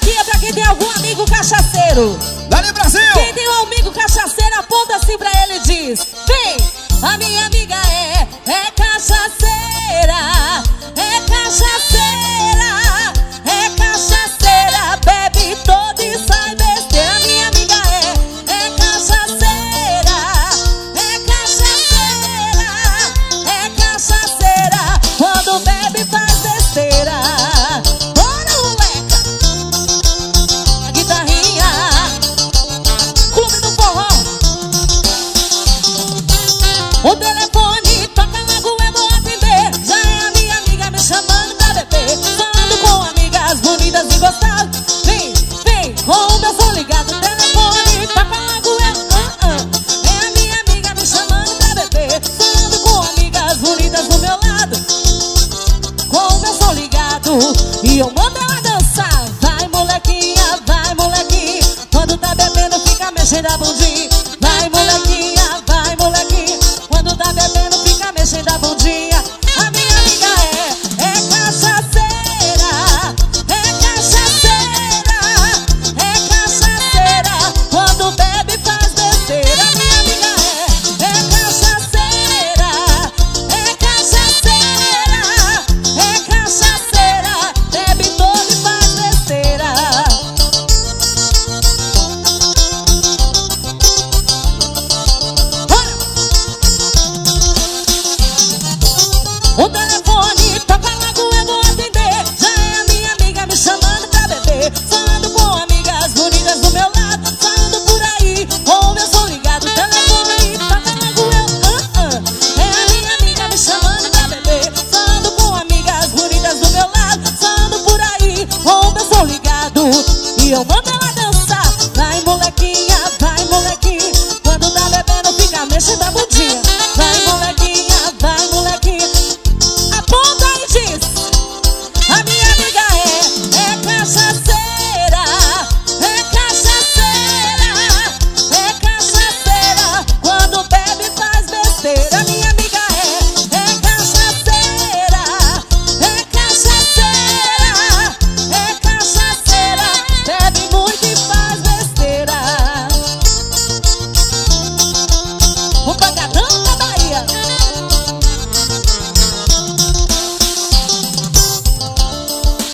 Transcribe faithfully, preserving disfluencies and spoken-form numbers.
aqui é pra quem tem algum amigo cachaceiro. Dali, Brasil! Quem tem um amigo cachaceiro, aponta assim pra ele e diz: vem, a minha amiga é, é cachaceira, é cachaceira, é cachaceira, bebe todo e sai besteira. Minha amiga é, é cachaceira, é cachaceira, é cachaceira, quando bebe faz besteira. Bora, moleca! A guitarrinha, Clube do Forró. O telefone toca logo, eu vou atender. Já é a minha amiga me chamando pra beber, falando com amigas bonitas e gostosas. Vem, vem, com o meu som ligado. O telefone toca logo, eu uh, uh. É a minha amiga me chamando pra beber, falando com amigas bonitas do meu lado, com o meu som ligado. E eu mando ela dançar. Vai, molequinha, vai, molequinha, quando tá bebendo fica mexendo a bundinha. Vai, molequinha, vai, molequinha, quando tá bebendo fica mexendo a bundinha. A minha amiga é, é cachaceira, é cachaceira, é cachaceira, quando bebe faz besteira. A minha amiga é, é cachaceira, é cachaceira, é cachaceira, bebe todo e faz besteira. O telefone toca logo, eu vou atender. Já é a minha amiga me chamando pra beber, falando com amigas bonitas do meu lado, falando por aí, com o meu som ligado. O telefone toca logo, eu uh, uh. É a minha amiga me chamando pra beber, falando com amigas bonitas do meu lado, falando por aí, com o meu som ligado. E eu mando ela